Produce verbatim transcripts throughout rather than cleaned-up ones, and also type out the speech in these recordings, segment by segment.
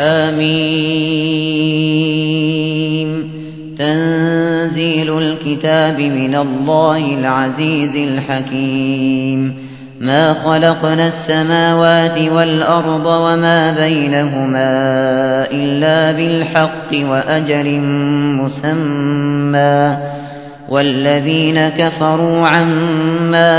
حميم تنزيل الكتاب من الله العزيز الحكيم ما خلقنا السماوات والأرض وما بينهما إلا بالحق وأجل مسمى والذين كفروا عما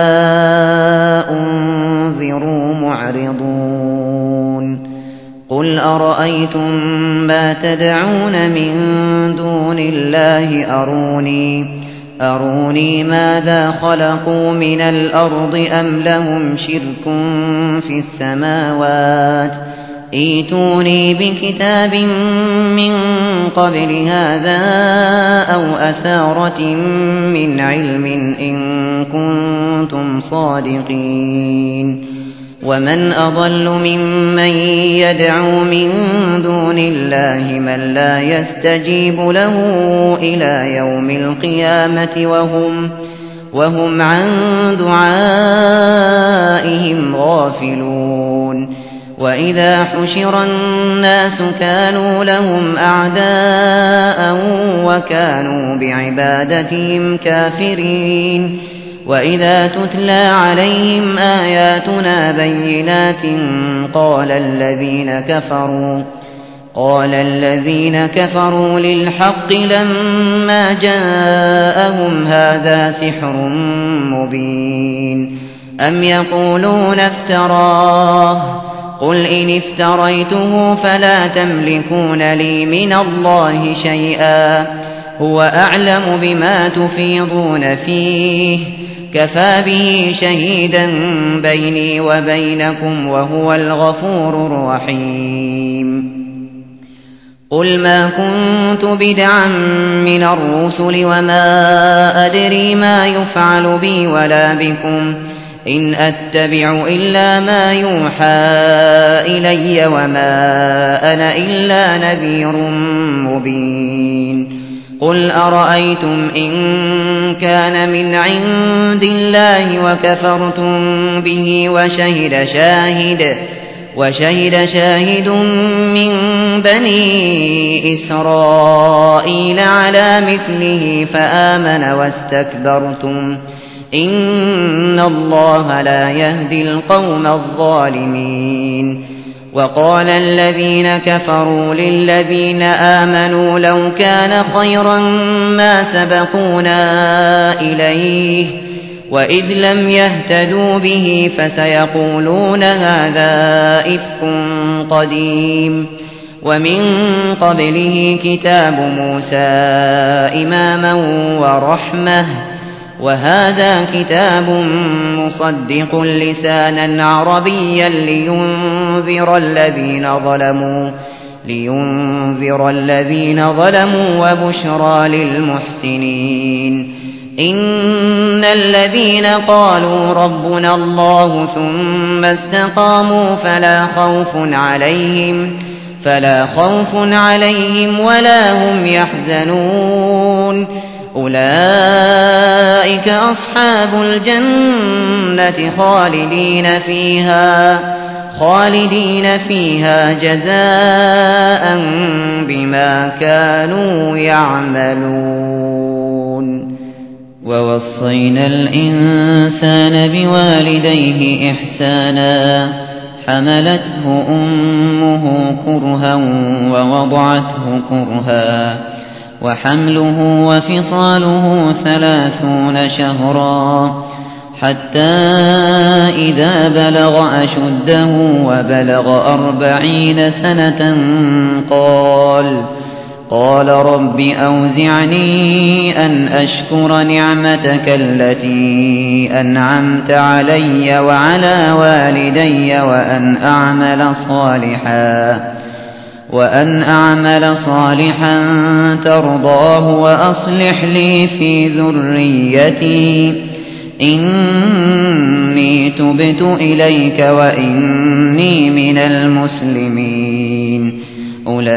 أنذروا معرضون قل أرأيتم ما تدعون من دون الله أروني أروني ماذا خلقوا من الأرض أم لهم شرك في السماوات ائتوني بكتاب من قبل هذا أو أثارة من علم إن كنتم صادقين ومن أضل ممن يدعو من دون الله من لا يستجيب له إلى يوم القيامة وهم, وهم عن دعائهم غافلون وإذا حشر الناس كانوا لهم أعداء وكانوا بعبادتهم كافرين وإذا تتلى عليهم آياتنا بينات قال الذين كفروا قال الذين كفروا للحق لما جاءهم هذا سحر مبين أم يقولون افتراه قل إن افتريته فلا تملكون لي من الله شيئا هو أعلم بما تفيضون فيه كفى به شهيدا بيني وبينكم وهو الغفور الرحيم قل ما كنت بدعا من الرسل وما أدري ما يفعل بي ولا بكم إن أتبع إلا ما يوحى إلي وما أنا إلا نذير مبين قل أرأيتم إن كان من عند الله وكفرتم به وشهد شاهد وشهد شاهد من بني إسرائيل على مثله فآمن واستكبرتم إن الله لا يهدي القوم الظالمين وقال الذين كفروا للذين آمنوا لو كان خيرا ما سبقونا إليه وإذ لم يهتدوا به فسيقولون هذا إفك قديم ومن قبله كتاب موسى إماما ورحمة وهذا كتاب مصدق لسانا عربيا لينذر الذين ظلموا لينذر الذين ظلموا وبشرى للمحسنين إن الذين قالوا ربنا الله ثم استقاموا فلا خوف عليهم فلا خوف عليهم ولا هم يحزنون أولئك أصحاب الجنة خالدين فيها خالدين فيها جزاء بما كانوا يعملون ووصينا الإنسان بوالديه إحسانا حملته أمه كرها ووضعته كرها وحمله وفصاله ثلاثون شهرا حتى إذا بلغ أشده وبلغ أربعين سنة قال قال رب أوزعني أن أشكر نعمتك التي أنعمت علي وعلى والدي وأن أعمل صالحا وأن أعمل صالحا ترضاه وأصلح لي في ذريتي إني تبت إليك وإني من المسلمين أولئك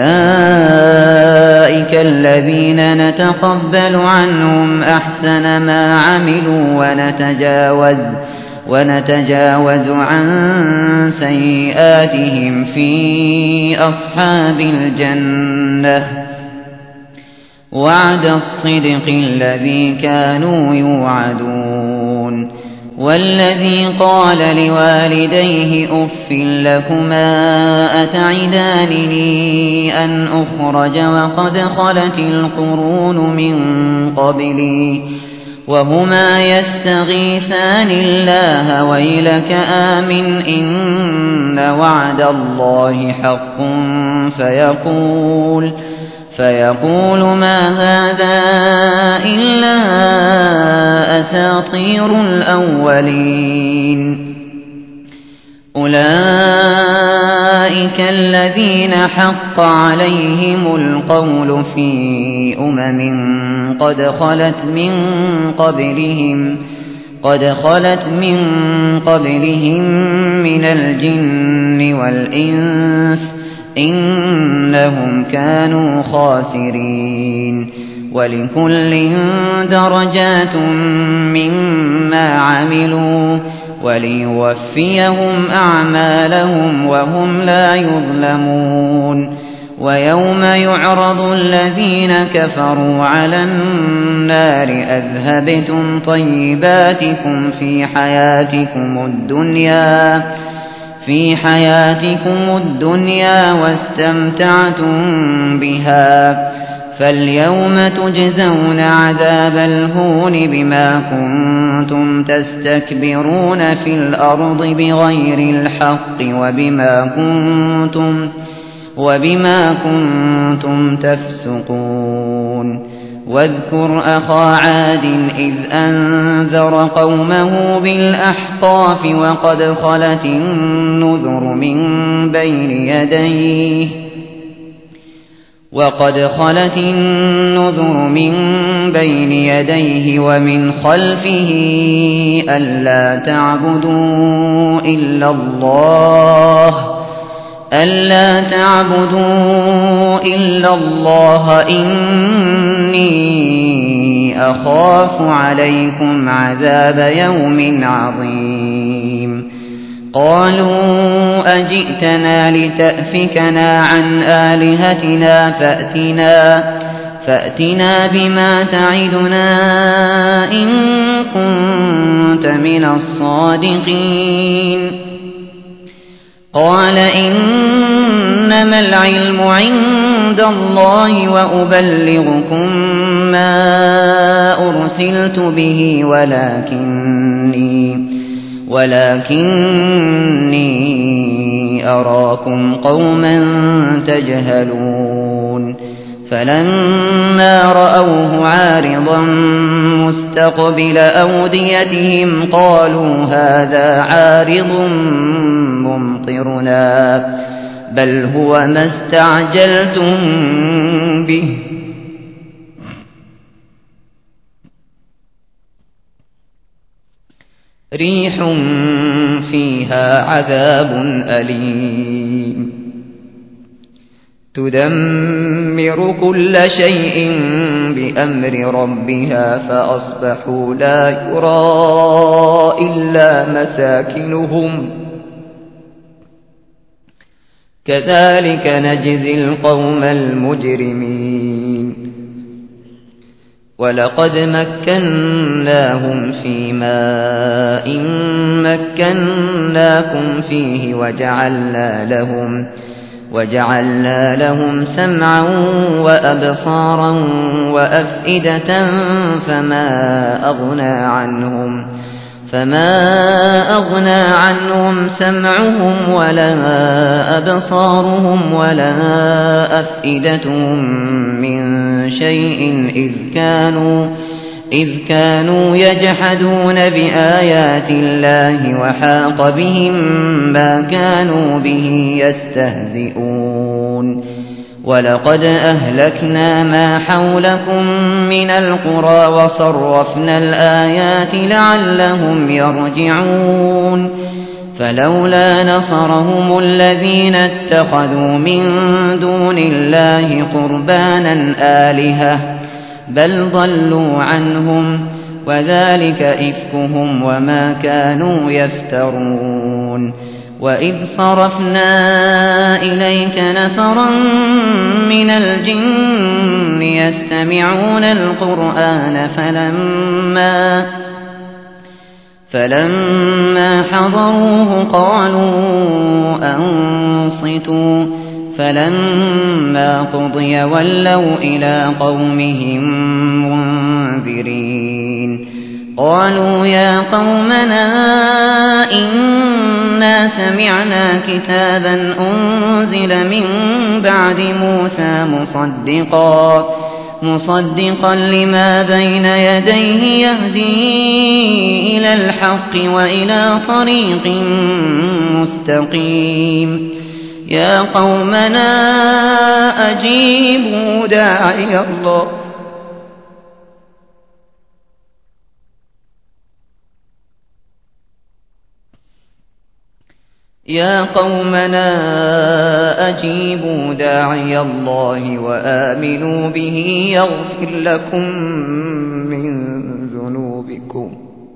الذين نتقبل عنهم أحسن ما عملوا ونتجاوز ونتجاوز عن سيئاتهم في أصحاب الجنة وعد الصدق الذي كانوا يوعدون والذي قال لوالديه أف لكما أتعدانني أن أخرج وقد خلت القرون من قبلي وهما يستغيثان الله ويلك آمن إن وعد الله حق فيقول فيقول ما هذا إلا أساطير الأولين أولئك الذين حق عليهم القول في أمم قد خلت من قبلهم قد خلت من قبلهم من الجن والإنس إنهم كانوا خاسرين ولكل درجات مما عملوا وليوفيهم أعمالهم وهم لا يظلمون ويوم يعرض الذين كفروا على النار أذهبتم طيباتكم في حياتكم الدنيا في حياتكم الدنيا واستمتعتم بها فاليوم تجزون عذاب الهون بما كنتم تستكبرون في الأرض بغير الحق وبما كنتم وبما كنتم تفسقون واذكر أخا عاد إذ أنذر قومه بالأحقاف وقد خلت النذر من بين يديه وقد خلت النذر من بين يديه ومن خلفه ألا تعبدوا إلا الله ألا تعبدوا إلا الله إني أخاف عليكم عذاب يوم عظيم قالوا أجئتنا لتأفكنا عن آلهتنا فأتنا فأتنا بما تعدنا إن كنت من الصادقين قال إنما العلم عند الله وأبلغكم ما أرسلت به ولكني ولكني أراكم قوما تجهلون فلما رأوه عارضا مستقبل أوديتهم قالوا هذا عارض ممطرنا بل هو ما استعجلتم به ريح فيها عذاب أليم تدمر كل شيء بأمر ربها فأصبحوا لا يرى إلا مساكنهم كذلك نجزي القوم المجرمين ولقد مكناهم في ماء مكناكم فيه وجعلنا لهم وجعلنا لهم سمعا وأبصارا وأفئدة فما أغنى عنهم فما أغنى عنهم سمعهم ولا أبصارهم ولا أفئدتهم من شيء إذ كانوا إذ كانوا يجحدون بآيات الله وحاق بهم ما كانوا به يستهزئون ولقد أهلكنا ما حولكم من القرى وصرفنا الآيات لعلهم يرجعون فلولا نصرهم الذين اتخذوا من دون الله قربانا آلهة بل ضلوا عنهم وذلك إفكهم وما كانوا يفترون. وإذ صرفنا إليك نفرا من الجن يستمعون القرآن فلما فلما حضروه قالوا أنصتوا فلما قضي ولوا إلى قومهم منذرين. قالوا يا قومنا إنا سمعنا كتابا أنزل من بعد موسى مصدقا مصدقا لما بين يديه يهدي إلى الحق وإلى طريق مستقيم. يا قومنا أجيبوا داعي الله يا قومنا أجيبوا داعي الله وآمنوا به يغفر لكم من ذنوبكم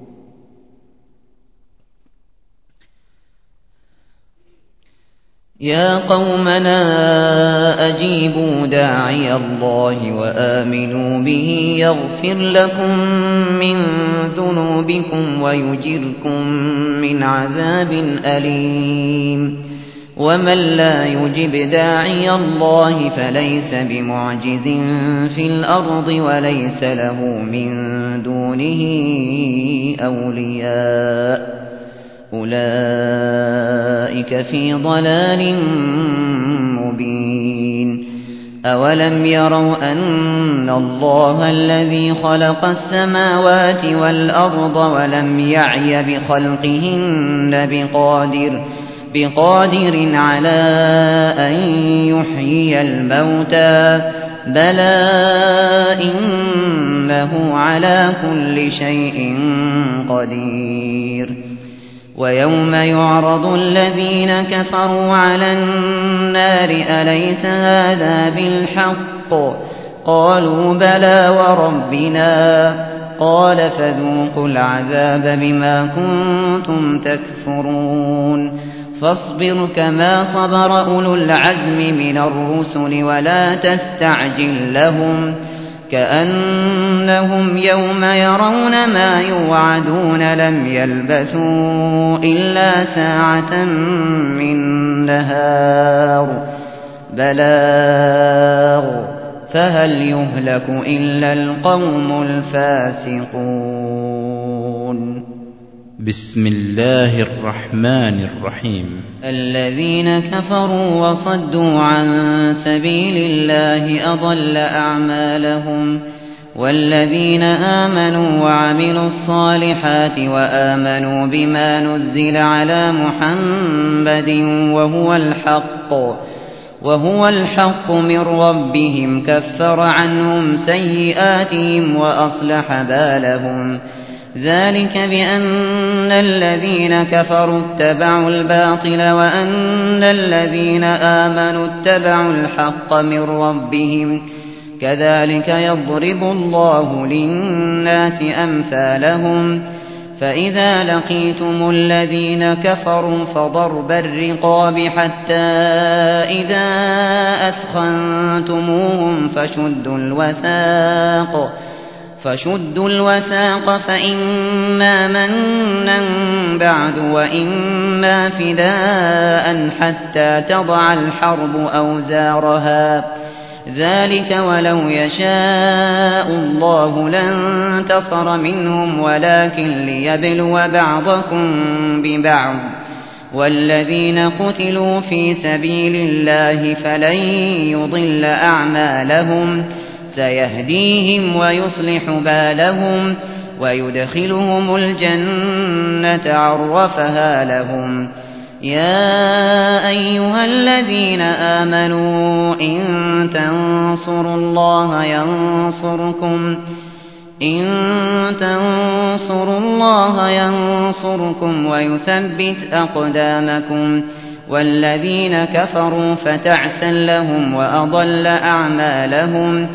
يا قومنا أجيبوا داعي الله وآمنوا به يغفر لكم من ذنوبكم ويجركم من عذاب أليم. ومن لا يجب داعي الله فليس بمعجز في الأرض وليس له من دونه أولياء أولئك في ضلال مبين. أولم يروا أن الله الذي خلق السماوات والأرض ولم يعي بخلقهن بقادر بقادر على أن يحيي الموتى بلى إنه على كل شيء قدير. ويوم يعرض الذين كفروا على النار أليس هذا بالحق قالوا بلى وربنا قال فذوقوا العذاب بما كنتم تكفرون. فاصبر كما صبر أولو العزم من الرسل ولا تستعجل لهم كأنهم يوم يرون ما يوعدون لم يلبثوا إلا ساعة من نهار بلاغ فهل يهلك إلا القوم الفاسقون. بسم الله الرحمن الرحيم. الذين كفروا وصدوا عن سبيل الله أضل أعمالهم والذين آمنوا وعملوا الصالحات وآمنوا بما نزل على محمد وهو الحق وهو الحق من ربهم كفر عنهم سيئاتهم وأصلح بالهم ذلك بأن الذين كفروا اتبعوا الباطل وأن الذين آمنوا اتبعوا الحق من ربهم كذلك يضرب الله للناس أمثالهم. فإذا لقيتم الذين كفروا فضرب الرقاب حتى إذا أثخنتموهم فشدوا الوثاق فشدوا الوثاق فإما منا بعد وإما فداء حتى تضع الحرب أوزارها ذلك ولو يشاء الله لانتصر منهم ولكن ليبلو بعضكم ببعض والذين قتلوا في سبيل الله فلن يضل أعمالهم سيهديهم ويصلح بالهم ويدخلهم الجنة عرفها لهم. يا أيها الذين آمنوا إن تنصروا الله ينصركم إن تنصروا الله ينصركم ويثبت أقدامكم والذين كفروا فتعسا لهم وأضل أعمالهم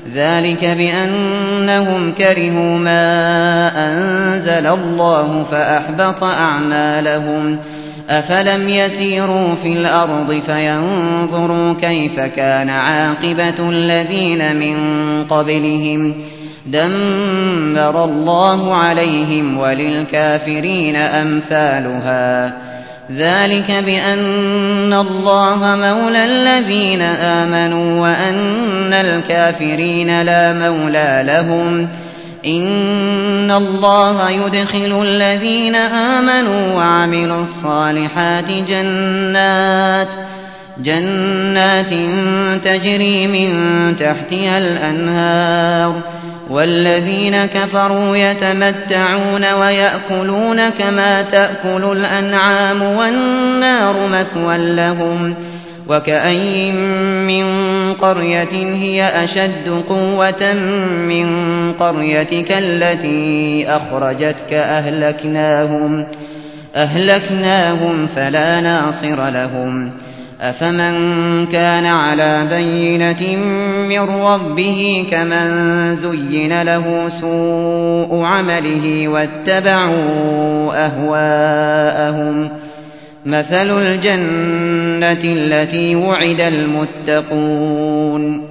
ذلك بأنهم كرهوا ما أنزل الله فأحبط أعمالهم أفلم يسيروا في الأرض فينظروا كيف كان عاقبة الذين من قبلهم دمر الله عليهم وللكافرين أمثالها ذلك بأن الله مولى الذين آمنوا وأن الكافرين لا مولى لهم إن الله يدخل الذين آمنوا وعملوا الصالحات جنات جنات تجري من تحتها الأنهار والذين كفروا يتمتعون ويأكلون كما تأكل الأنعام والنار مثوى لهم وكأين من قرية هي أشد قوة من قريتك التي أخرجتك أهلكناهم, أهلكناهم فلا ناصر لهم أفمن كان على بينة من ربه كمن زين له سوء عمله واتبعوا أهواءهم مثل الجنة التي وعد المتقون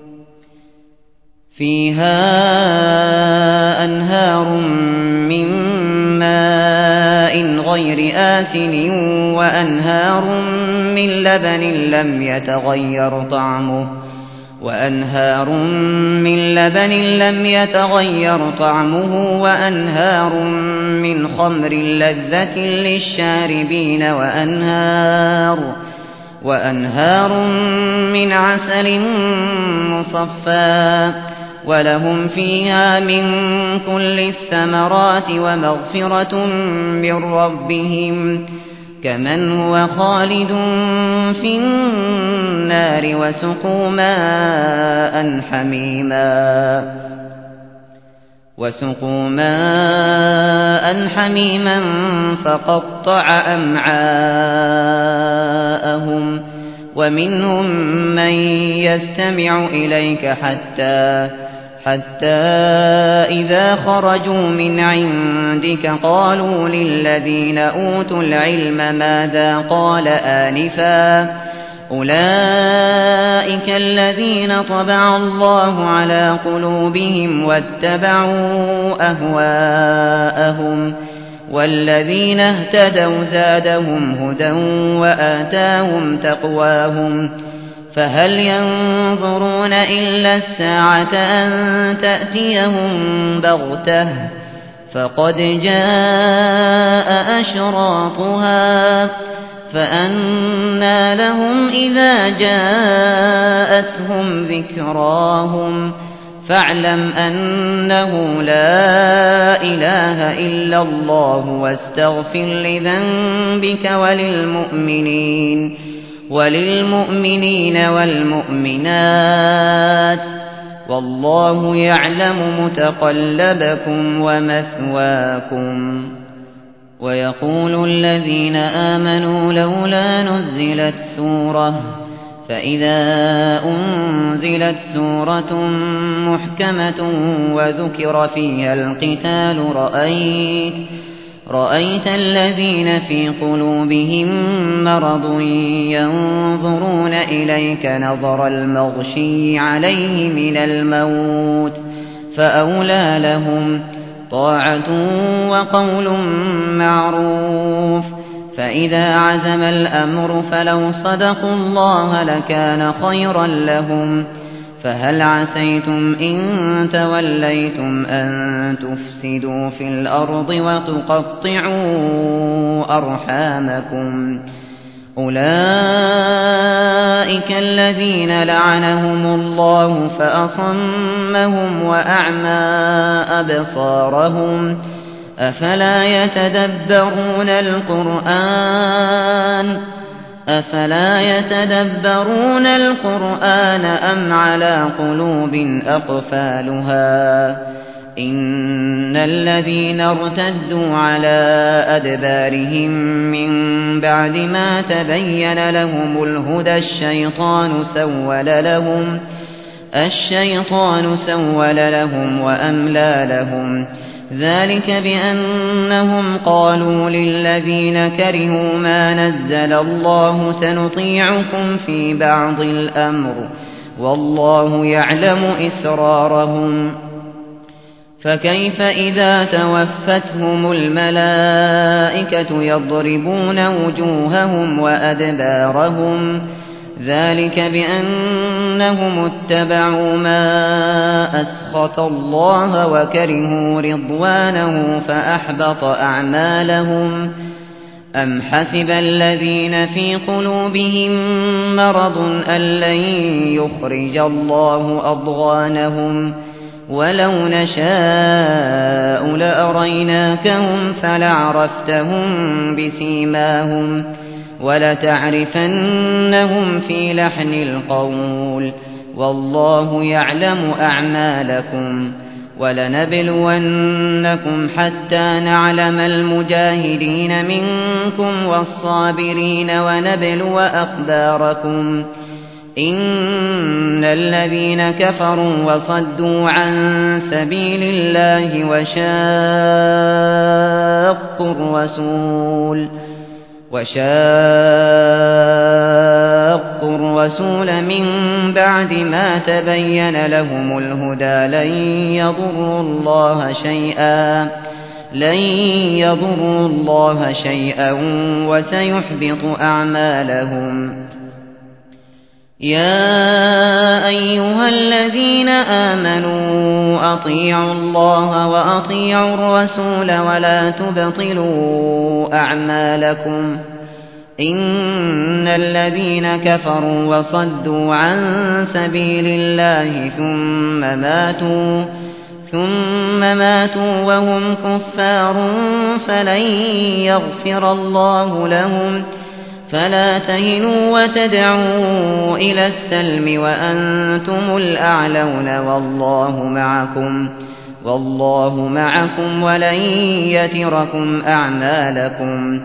فيها أنهار من ماء غير آسن وأنهار من لبن لم يتغير طعمه وأنهار من لبن لم يتغير طعمه وأنهار من خمر لذة للشاربين وأنهار وأنهار من عسل مصفى ولهم فيها من كل الثمرات ومغفرة من ربهم كمن هو خالد في النار وسقوا ماء حميما وسقوا ماء حميما فقطع أمعاءهم ومنهم من يستمع إليك حتى حتى إذا خرجوا من عندك قالوا للذين أوتوا العلم ماذا قال آنفا أولئك الذين طبع الله على قلوبهم واتبعوا أهواءهم والذين اهتدوا زادهم هدى وآتاهم تقواهم فهل ينظرون إلا الساعة أن تأتيهم بغتة فقد جاء أشراطها فأنى لهم إذا جاءتهم ذكراهم فاعلم أنه لا إله إلا الله واستغفر لذنبك وللمؤمنين وللمؤمنين والمؤمنات والله يعلم متقلبكم ومثواكم ويقول الذين آمنوا لولا نزلت سورة فإذا أنزلت سورة محكمة وذكر فيها القتال رأيت رأيت الذين في قلوبهم مرض ينظرون إليك نظر المغشي عليه من الموت فأولى لهم طاعة وقول معروف فإذا عزم الأمر فلو صدقوا الله لكان خيرا لهم فهل عسيتم إن توليتم أن تفسدوا في الأرض وتقطعوا أرحامكم أولئك الذين لعنهم الله فأصمهم وأعمى أبصارهم أفلا يتدبرون القرآن أفلا يتدبرون القرآن أم على قلوب أقفالها إن الذين ارتدوا على أدبارهم من بعد ما تبين لهم الهدى الشيطان سول لهم الشيطان سول لهم وأملى لهم ذلك بأنهم قالوا للذين كرهوا ما نزل الله سنطيعكم في بعض الأمر والله يعلم إسرارهم فكيف إذا توفتهم الملائكة يضربون وجوههم وأدبارهم ذلك بأنهم اتبعوا ما أسخط الله وكرهوا رضوانه فأحبط أعمالهم أم حسب الذين في قلوبهم مرض أن لن يخرج الله أضغانهم ولو نشاء لأريناكهم فلعرفتهم بسيماهم ولتعرفنهم في لحن القول والله يعلم أعمالكم ولنبلونكم حتى نعلم المجاهدين منكم والصابرين ونبلو أخباركم إن الذين كفروا وصدوا عن سبيل الله وشاقوا الرسول وشاقوا الرسول من بعد ما تبين لهم الهدى لن يضروا الله شيئا لن يضروا الله شيئا وسيحبط أعمالهم يا أيها الذين آمنوا أطيعوا الله وأطيعوا الرسول ولا تبطلوا أعمالكم إن الذين كفروا وصدوا عن سبيل الله ثم ماتوا ثم ماتوا وهم كفار فلن يغفر الله لهم فلا تهنوا وتدعوا إلى السلم وأنتم الأعلون والله معكم والله معكم ولن يتركم أعمالكم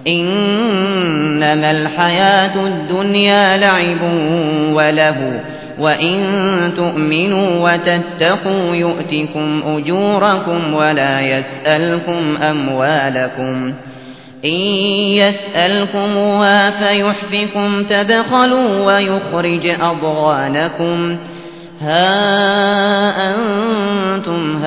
إنما الحياة الدنيا لعب وله وإن تؤمنوا وتتقوا يؤتكم أجوركم ولا يسألكم أموالكم إن يسألكموها فيحفكم تبخلوا ويخرج أضغانكم ها أنتم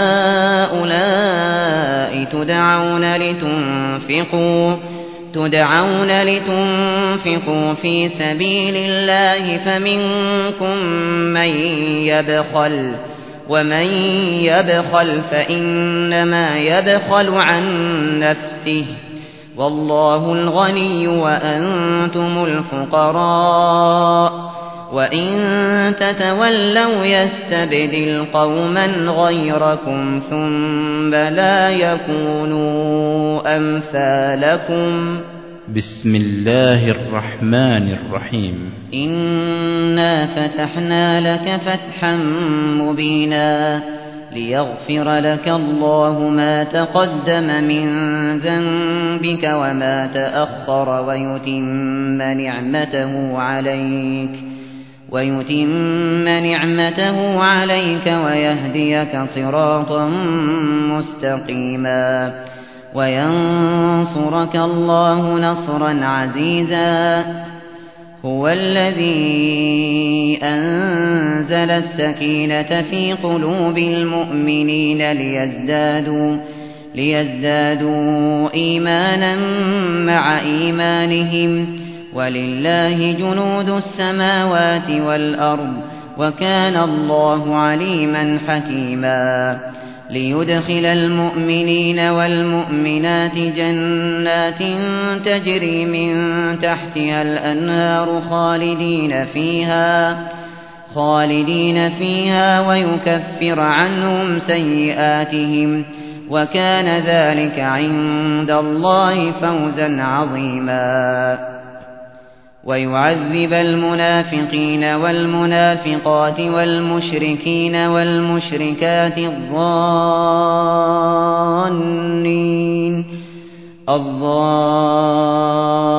هؤلاء تدعون لتنفقوا تدعون لتنفقوا في سبيل الله فمنكم من يبخل ومن يبخل فإنما يبخل عن نفسه والله الغني وأنتم الفقراء وإن تتولوا يستبدل قوما غيركم ثم لا يكونوا أمثالكم بسم الله الرحمن الرحيم إنا فتحنا لك فتحا مبينا ليغفر لك الله ما تقدم من ذنبك وما تأخر ويتم نعمته عليك ويتم نعمته عليك ويهديك صراطا مستقيما وينصرك الله نصرا عزيزا هو الذي أنزل السكينة في قلوب المؤمنين ليزدادوا ليزدادوا إيمانا مع إيمانهم ولله جنود السماوات والأرض وكان الله عليما حكيما ليدخل المؤمنين والمؤمنات جنات تجري من تحتها الأنهار خالدين فيها خالدين فيها ويكفر عنهم سيئاتهم وكان ذلك عند الله فوزا عظيما ويعذب المنافقين والمنافقات والمشركين والمشركات الظانين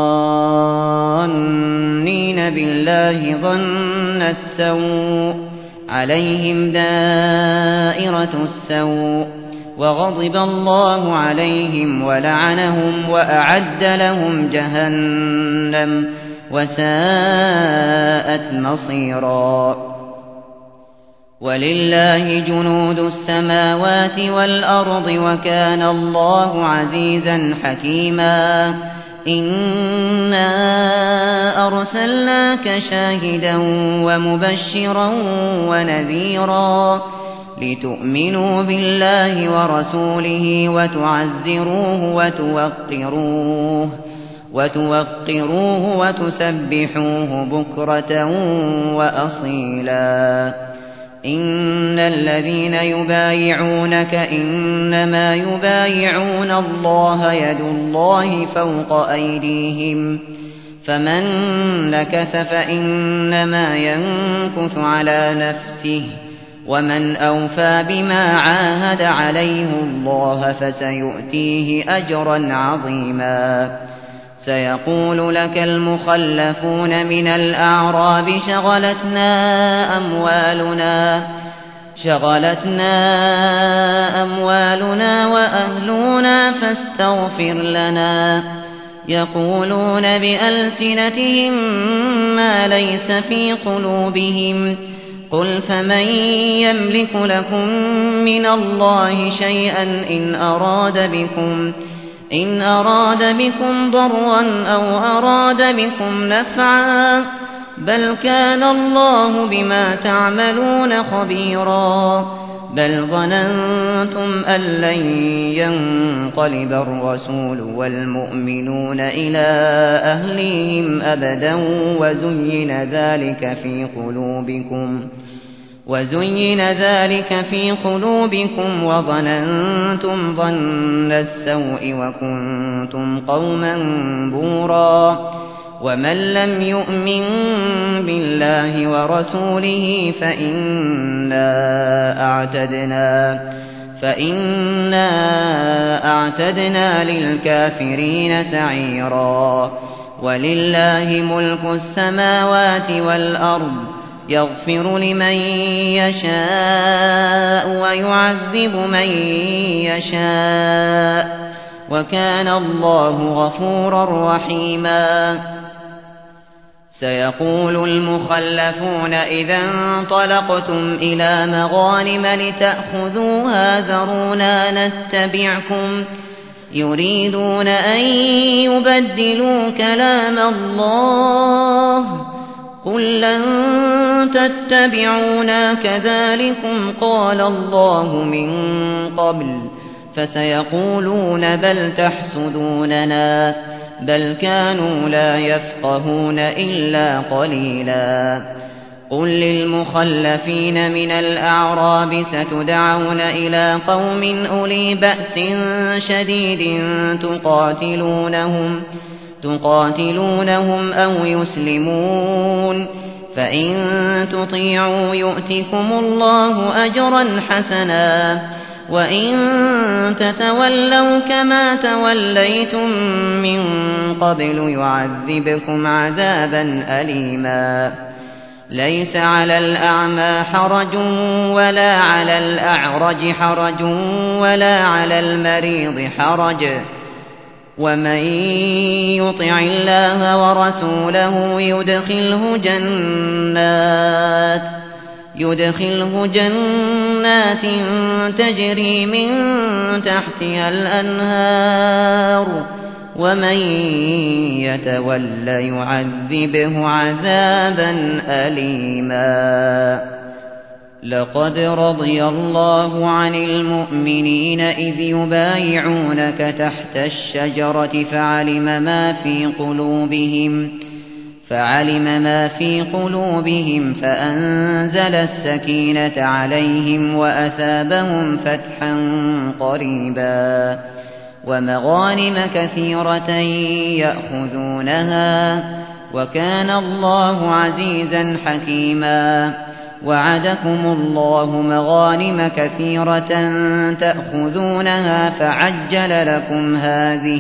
الظانين بالله ظن السوء عليهم دائرة السوء وغضب الله عليهم ولعنهم وأعد لهم جهنم وساءت مصيرا ولله جنود السماوات والأرض وكان الله عزيزا حكيما إنا أرسلناك شاهدا ومبشرا ونذيرا لتؤمنوا بالله ورسوله وتعزروه وتوقروه وتوقروه وتسبحوه بكرة وأصيلا إن الذين يبايعونك إنما يبايعون الله يد الله فوق أيديهم فمن نكث فإنما ينكث على نفسه ومن أوفى بما عاهد عليه الله فسيؤتيه أجرا عظيما سيقول لك المخلفون من الأعراب شغلتنا أموالنا شغلتنا أموالنا وأهلنا فاستغفر لنا يقولون بألسنتهم ما ليس في قلوبهم قل فمن يملك لكم من الله شيئا إن أراد بكم إن أراد بكم ضرا أو أراد بكم نفعا بل كان الله بما تعملون خبيرا بل ظننتم أن لن ينقلب الرسول والمؤمنون إلى أهليهم أبدا وزين ذلك في قلوبكم وزين ذلك في قلوبكم وظننتم ظن السوء وكنتم قوما بورا ومن لم يؤمن بالله ورسوله فإنا أعتدنا فإنا أعتدنا للكافرين سعيرا ولله ملك السماوات والأرض يغفر لمن يشاء ويعذب من يشاء وكان الله غفورا رحيما سيقول المخلفون إذا انطلقتم إلى مغانم لتأخذوها ذرونا نتبعكم يريدون أن يبدلوا كلام الله قل لن تتبعونا كذلكم قال الله من قبل فسيقولون بل تحسدوننا بل كانوا لا يفقهون إلا قليلا قل للمخلفين من الأعراب ستدعون إلى قوم أولي بأس شديد تقاتلونهم تقاتلونهم أو يسلمون فإن تطيعوا يؤتكم الله أجرا حسنا وإن تتولوا كما توليتم من قبل يعذبكم عذابا أليما ليس على الأعمى حرج ولا على الأعرج حرج ولا على المريض حرج ومن يطع الله ورسوله يدخله جنات يدخله جنات تجري من تحتها الأنهار ومن يتول يعذبه عذابا أليما لقد رضي الله عن المؤمنين إذ يبايعونك تحت الشجرة فعلم ما في قلوبهم فعلم ما في قلوبهم فأنزل السكينة عليهم وأثابهم فتحا قريبا ومغانم كثيرة يأخذونها وكان الله عزيزا حكيما وعدكم الله مغانم كثيرة تأخذونها فعجل لكم هذه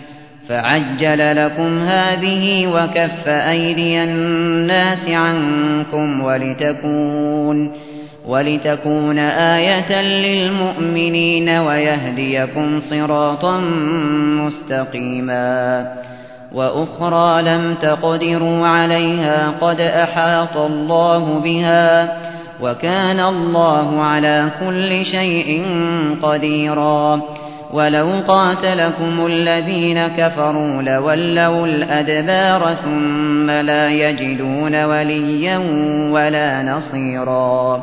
فعجل لكم هذه وكف أيدي الناس عنكم ولتكون ولتكون آية للمؤمنين ويهديكم صراطا مستقيما وأخرى لم تقدروا عليها قد أحاط الله بها وكان الله على كل شيء قديرا ولو قاتلكم الذين كفروا لولوا الأدبار ثم لا يجدون وليا ولا نصيرا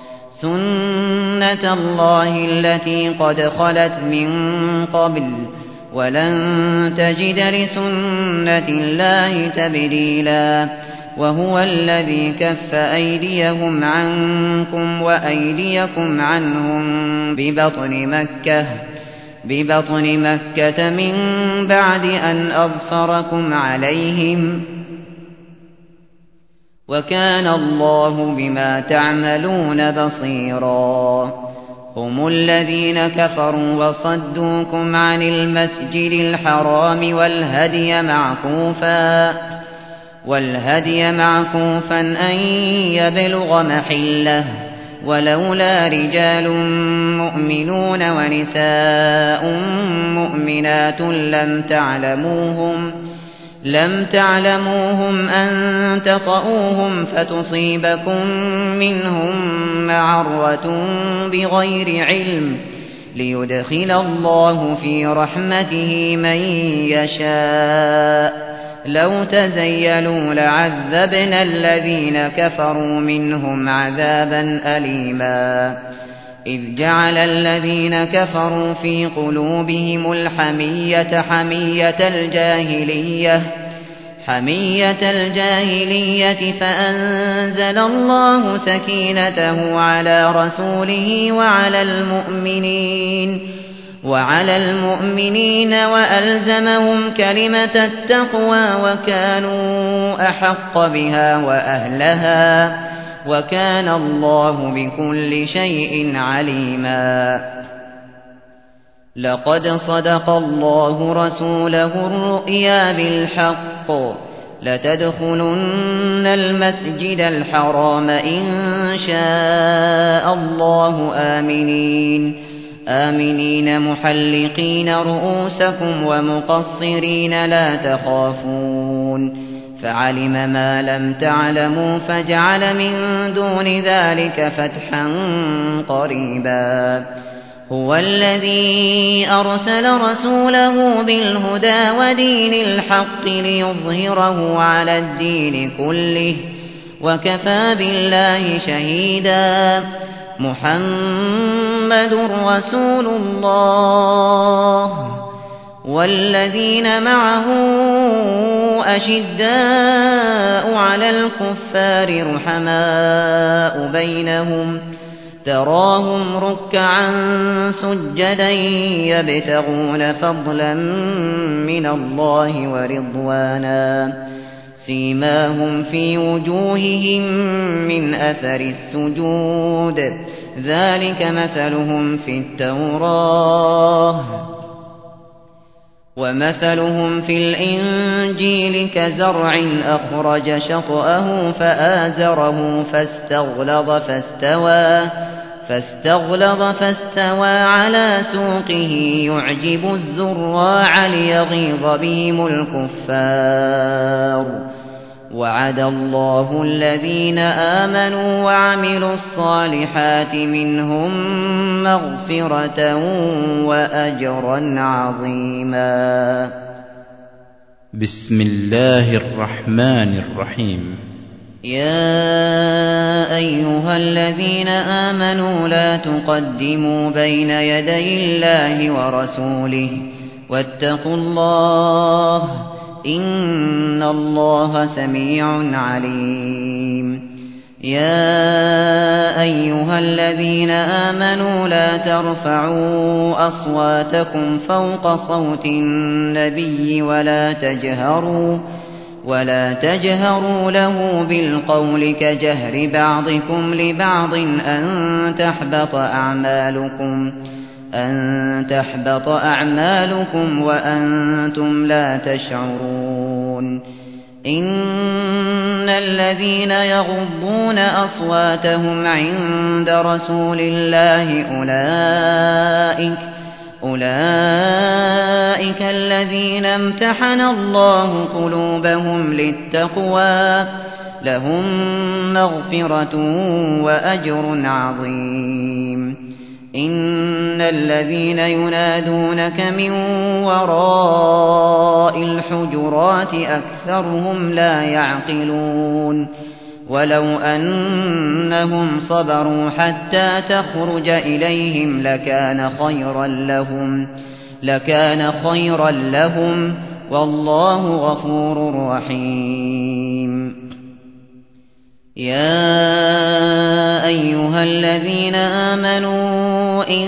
سنة الله التي قد خلت من قبل ولن تجد لسنة الله تبديلا وهو الذي كف أيديهم عنكم وأيديكم عنهم ببطن مكة ببطن مكة من بعد أن أظفركم عليهم وكان الله بما تعملون بصيرا هم الذين كفروا وصدوكم عن المسجد الحرام والهدي معكوفا والهدي معكوفا أن يبلغ محله ولولا رجال مؤمنون ونساء مؤمنات لم تعلموهم لم تعلموهم أن تطؤوهم فتصيبكم منهم معرة بغير علم ليدخل الله في رحمته من يشاء لو تزيلوا لعذبنا الذين كفروا منهم عذابا أليما إذ جعل الذين كفروا في قلوبهم الحمية حمية الجاهلية حمية الجاهلية فأنزل الله سكينته على رسوله وعلى المؤمنين وعلى المؤمنين وألزمهم كلمة التقوى وكانوا أحق بها وأهلها وكان الله بكل شيء عليما لقد صدق الله رسوله الرؤيا بالحق لتدخلن المسجد الحرام إن شاء الله آمنين آمنين محلقين رؤوسكم ومقصرين لا تخافون فعلم ما لم تعلموا فجعل من دون ذلك فتحا قريبا هو الذي أرسل رسوله بالهدى ودين الحق ليظهره على الدين كله وكفى بالله شهيدا محمد رسول الله والذين معه أشداء على الكفار رحماء بينهم تراهم ركعا سجدا يبتغون فضلا من الله ورضوانا سيماهم في وجوههم من أثر السجود ذلك مثلهم في التوراة ومثلهم في الإنجيل كزرع أخرج شطأه فآزره فاستغلظ فاستوى فاستغلظ فاستوى على سوقه يعجب الزراع ليغيظ بهم الكفار وعد الله الذين آمنوا وعملوا الصالحات منهم مغفرة وأجرا عظيما بسم الله الرحمن الرحيم يا أيها الذين آمنوا لا تقدموا بين يدي الله ورسوله واتقوا الله إن الله سميع عليم يا أيها الذين آمنوا لا ترفعوا أصواتكم فوق صوت النبي ولا تجهروا ولا تجهروا له بالقول كجهر بعضكم لبعض أن تحبط أعمالكم أن تحبط أعمالكم وأنتم لا تشعرون إن الذين يغضون أصواتهم عند رسول الله أولئك أولئك الذين امتحن الله قلوبهم للتقوى لهم مغفرة وأجر عظيم إن الذين ينادونك من وراء الحجرات أكثرهم لا يعقلون ولو أنهم صبروا حتى تخرج إليهم لكان خيرا لهم لكان خيرا لهم والله غفور رحيم يا أيها الذين آمنوا إن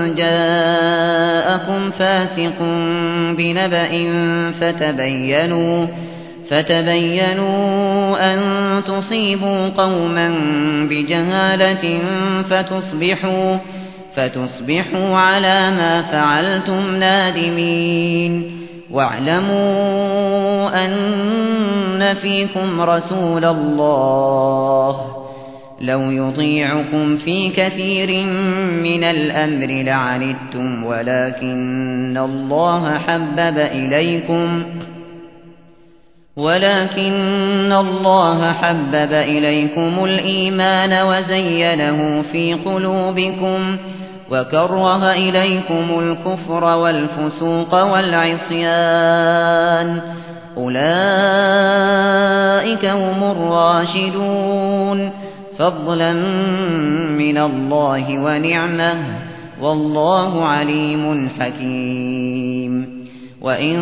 جاءكم فاسق بنبأ فتبينوا فتبينوا أن تصيبوا قوما بجهالة فتصبحوا فتصبحوا على ما فعلتم نادمين واعلموا أن فيكم رسول الله لو يطيعكم في كثير من الأمر لعنتم ولكن الله حبب إليكم ولكن الله حبب إليكم الإيمان وزينه في قلوبكم وكره إليكم الكفر والفسوق والعصيان أولئك هم الراشدون فضلا من الله ونعمة والله عليم حكيم وإن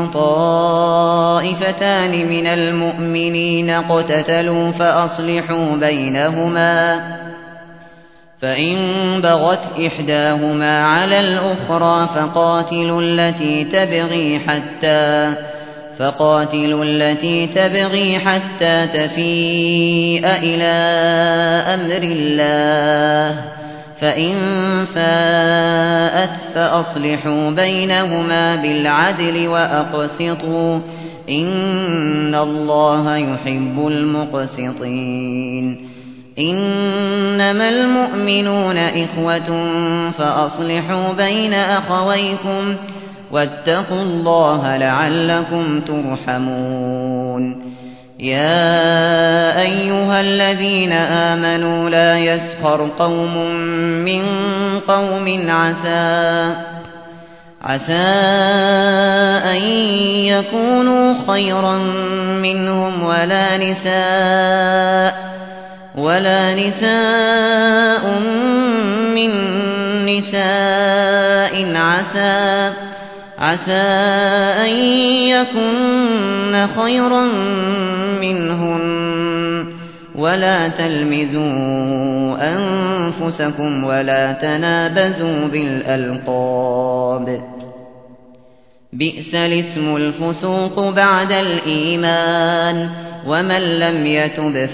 طائفتان من المؤمنين اقتتلوا فأصلحوا بينهما فإن بغت إحداهما على الأخرى فقاتلوا التي تبغي حتى فقاتلوا التي تبغي حتى تفيء إلى أمر الله فإن فاءت فأصلحوا بينهما بالعدل وأقسطوا إن الله يحب المقسطين إنما المؤمنون إخوة فأصلحوا بين أخويكم واتقوا الله لعلكم ترحمون يا أيها الذين آمنوا لا يسخر قوم من قوم عسى عسى أن يكونوا خيرا منهم ولا نساء ولا نساء من نساء عسى عسى أن يكن خيرا منهن ولا تلمزوا أنفسكم ولا تنابزوا بالألقاب بئس الاسم الفسوق بعد الإيمان ومن لم يتب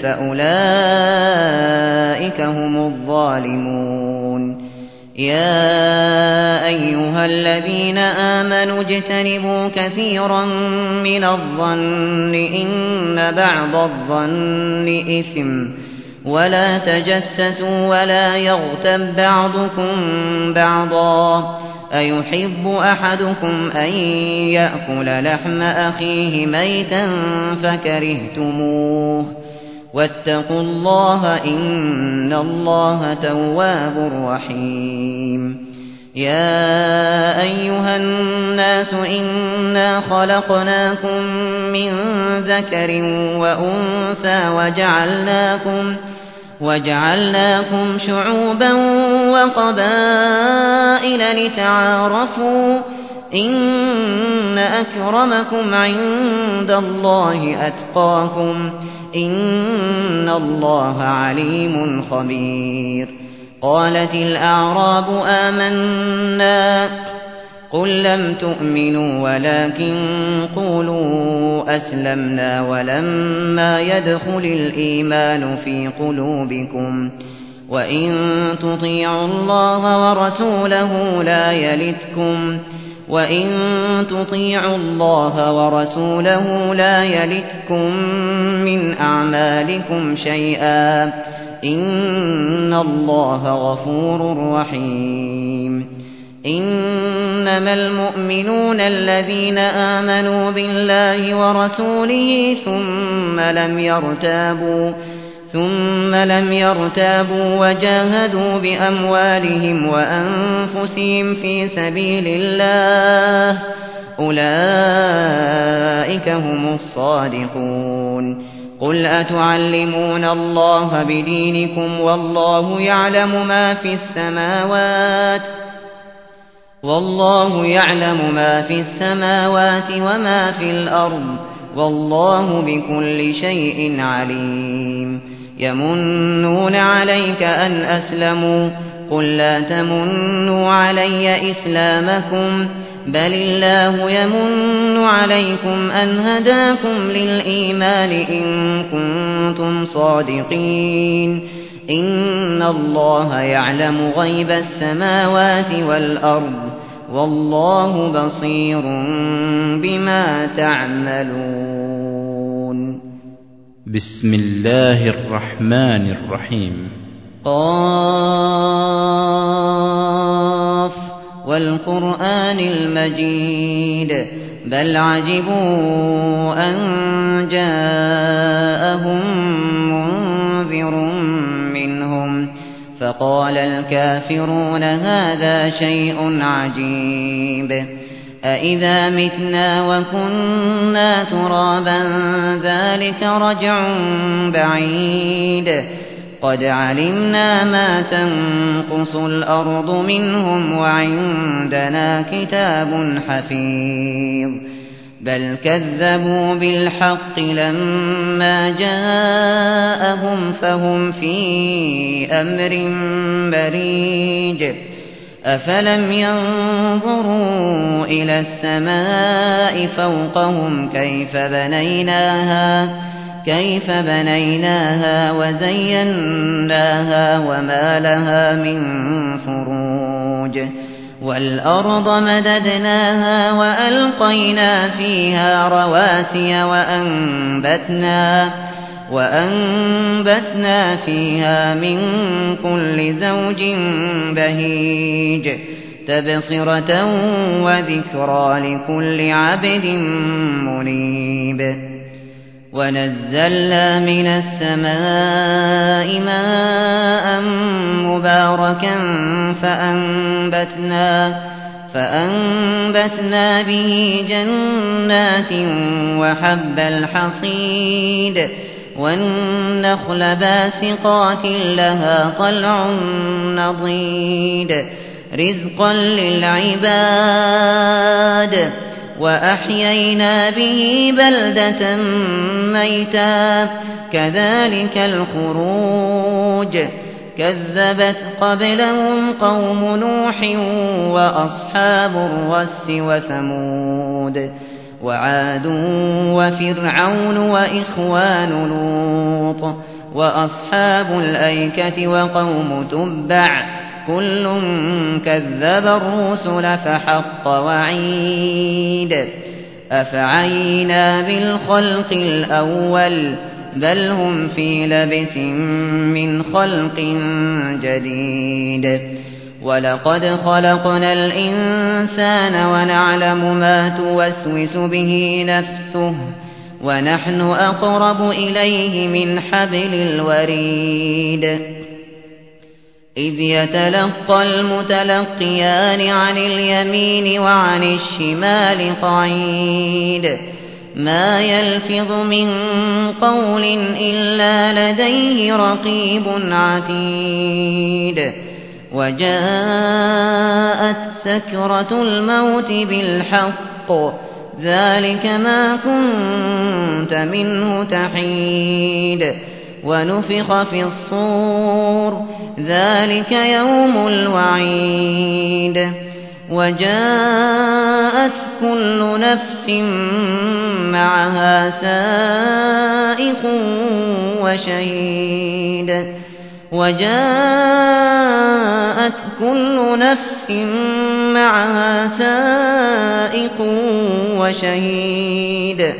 فأولئك هم الظالمون يا أيها الذين آمنوا اجتنبوا كثيرا من الظن إن بعض الظن إثم ولا تجسسوا ولا يغتب بعضكم بعضا أيحب أحدكم أن يأكل لحم أخيه ميتا فكرهتموه واتقوا الله إن الله تواب رحيم يا أيها الناس إنا خلقناكم من ذكر وأنثى وجعلناكم وجعلناكم شعوبا وقبائل لتعارفوا إن أكرمكم عند الله أتقاكم إن الله عليم خبير قالت الأعراب آمنا قل لم تؤمنوا ولكن قولوا أسلمنا ولما يدخل الإيمان في قلوبكم وإن تطيعوا الله ورسوله لا يلتكم وإن تطيعوا الله ورسوله لا يلتكم من أعمالكم شيئا إن الله غفور رحيم إنما المؤمنون الذين آمنوا بالله ورسوله ثم لم يرتابوا ثم لم يرتابوا وجاهدوا بأموالهم وأنفسهم في سبيل الله أولئك هم الصادقون قل أتعلمون الله بدينكم والله يعلم ما في السماوات والله يعلم ما في السماوات وما في الأرض والله بكل شيء عليم يمنون عليك أن أسلموا قل لا تمنوا علي إسلامكم بل الله يمن عليكم أن هداكم للإيمان إن كنتم صادقين إن الله يعلم غيب السماوات والأرض والله بصير بما تعملون بسم الله الرحمن الرحيم قاف والقرآن المجيد بل عجبوا أن جاءهم منذر منهم فقال الكافرون هذا شيء عجيب أإذا متنا وكنا ترابا ذلك رجع بعيد قد علمنا ما تنقص الأرض منهم وعندنا كتاب حفيظ بل كذبوا بالحق لما جاءهم فهم في أمر مريج أفلم ينظروا إلى السماء فوقهم كيف بنيناها كيف بنيناها وزيناها وما لها من فروج والأرض مددناها وألقينا فيها رواسي وأنبتنا وأنبتنا فيها من كل زوج بهيج تبصرة وذكرى لكل عبد منيب ونزلنا من السماء ماء مباركا فأنبتنا فأنبتنا به جنات وحب الحصيد والنخل باسقات لها طلع نضيد رزقا للعباد وأحيينا به بلدة ميتا كذلك الخروج كذبت قبلهم قوم نوح وأصحاب الرس وثمود وعاد وفرعون وإخوان لوط وأصحاب الأيكة وقوم تبع كل كذب الرسل فحق وعيد أفعينا بالخلق الأول بل هم في لبس من خلق جديد ولقد خلقنا الإنسان ونعلم ما توسوس به نفسه ونحن أقرب إليه من حبل الوريد إذ يتلقى المتلقيان عن اليمين وعن الشمال قعيد ما يلفظ من قول إلا لديه رقيب عتيد وجاءت سكرة الموت بالحق ذلك ما كنت منه تحيد ونفخ في الصور ذلك يوم الوعيد وجاءت كل نفس معها سائق وشهيد وجاءت وجاءت كل نفس معها سائق وشهيد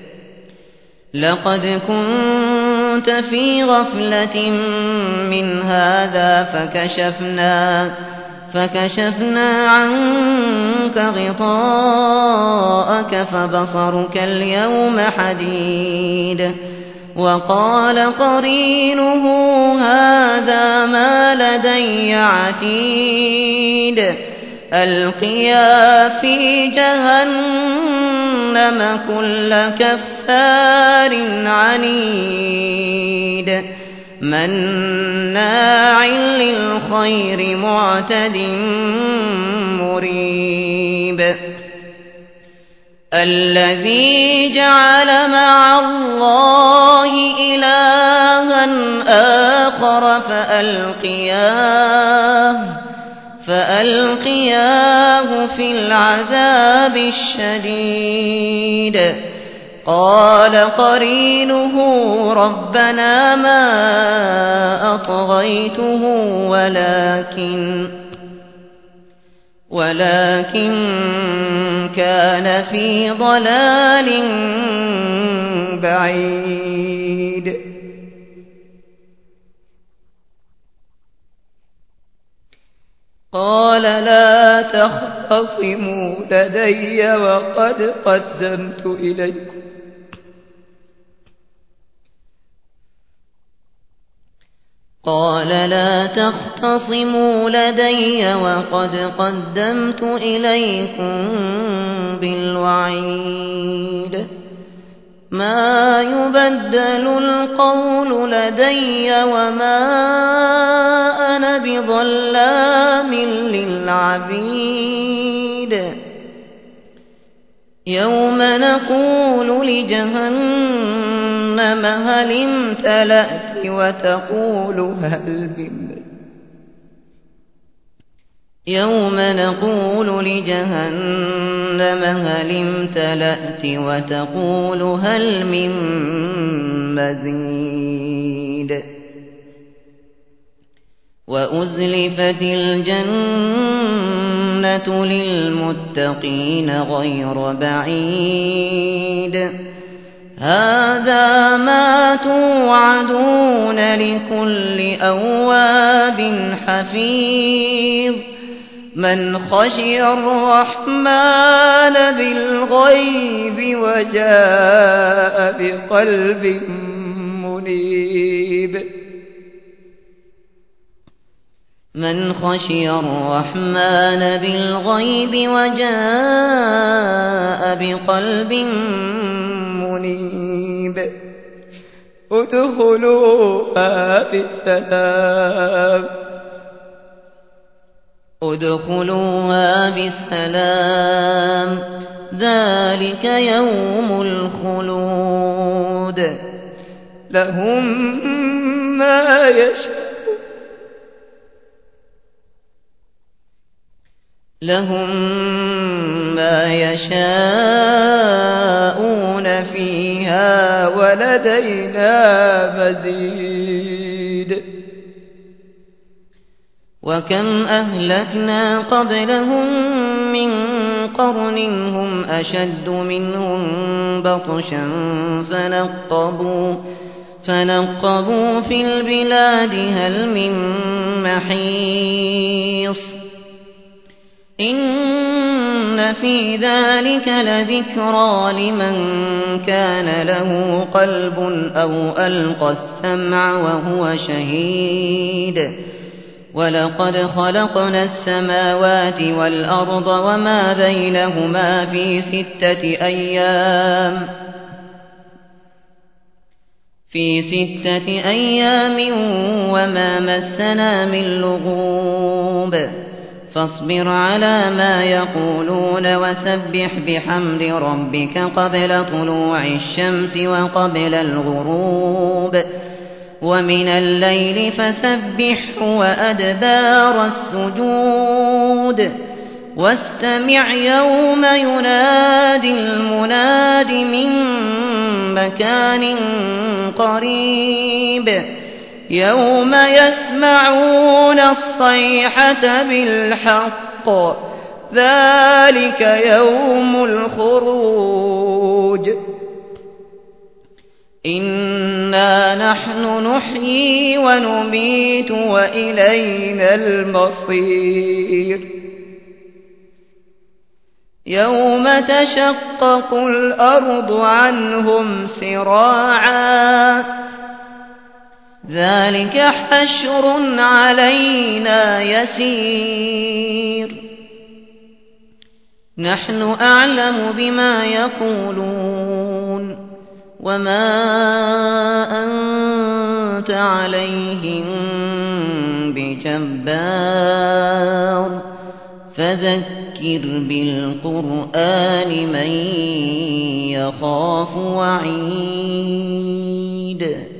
لقد كنت في غفلة من هذا فكشفنا فكشفنا عنك غطاءك فبصرك اليوم حديد وقال قرينه هذا ما لدي عتيد ألقيا في جهنم كل كفار عنيد مناع للخير معتد مريب الذي جعل مع الله إلها آخر فألقياه فألقياه في العذاب الشديد قال قرينه ربنا ما أطغيته ولكن ولكن كان في ضلال بعيد قال لا تختصموا لدي وقد قدمت إليكم قال لا تختصموا لدي وقد قدمت إليكم بالوعيد ما يبدل القول لدي وما أنا بظلام للعبيد يوم نقول لجهنم هل امتلأت وتقول هل من يوم نقول لجهنم هل امتلأت وتقول هل من مزيد وأزلفت الجنة للمتقين غير بعيد هذا ما توعدون لكل أواب حفيظ من خشي الرحمن بالغيب وجاء بقلب منيب من خشي الرحمن بالغيب وجاء بقلب منيب ادخلوها بسلام ادخلوها بسلام ذلك يوم الخلود لهم ما يشاءون لهم ما يشاءون فيها ولدينا مزيد وكم أهلكنا قبلهم من قرن هم أشد منهم بطشا فنقبوا فنقبوا في البلاد هل من محيص إن في ذلك لذكرى لمن كان له قلب أو ألقى السمع وهو شهيد ولقد خلقنا السماوات والأرض وما بينهما في ستة أيام في ستة أيام وما مسنا من لغوب فاصبر على ما يقولون وسبح بحمد ربك قبل طلوع الشمس وقبل الغروب ومن الليل فسبحه وأدبار السجود واستمع يوم ينادي المناد من مكان قريب يوم يسمعون الصيحة بالحق ذلك يوم الخروج إنا نحن نحيي ونميت وإلينا المصير يوم تشقق الأرض عنهم سراعا ذلك حشر علينا يسير نحن أعلم بما يقولون وما أنت عليهم بجبار فذكر بالقرآن من يخاف وعيد